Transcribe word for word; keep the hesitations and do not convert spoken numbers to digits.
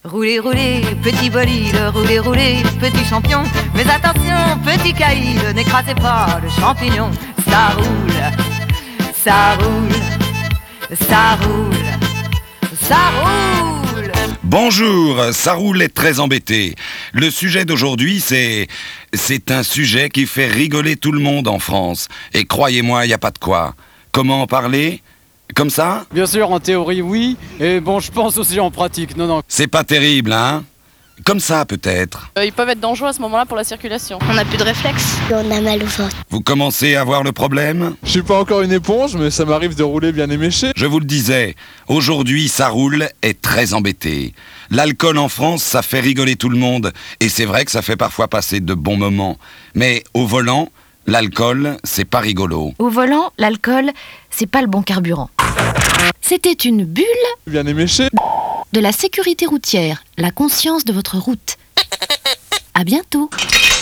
Roulez, roulez, petit bolide, roulez, roulez, petit champion. Mais attention, petit caïd, n'écrasez pas le champignon. Ça roule, ça roule, ça roule, ça roule. Bonjour, ça roule est très embêté. Le sujet d'aujourd'hui, c'est... C'est un sujet qui fait rigoler tout le monde en France. Et croyez-moi, il n'y a pas de quoi. Comment en parler ? Comme ça ? Bien sûr, en théorie, oui. Et bon, je pense aussi en pratique. Non, non. C'est pas terrible, hein ? Comme ça, peut-être. Euh, ils peuvent être dangereux à ce moment-là pour la circulation. On n'a plus de réflexe. On a mal au ventre. Vous commencez à voir le problème ? Je suis pas encore une éponge, mais ça m'arrive de rouler bien éméché. Je vous le disais, aujourd'hui, ça roule est très embêté. L'alcool en France, ça fait rigoler tout le monde. Et c'est vrai que ça fait parfois passer de bons moments. Mais au volant, l'alcool, c'est pas rigolo. Au volant, l'alcool, c'est pas le bon carburant. C'était une bulle Bien éméché. de la sécurité routière, la conscience de votre route. À bientôt.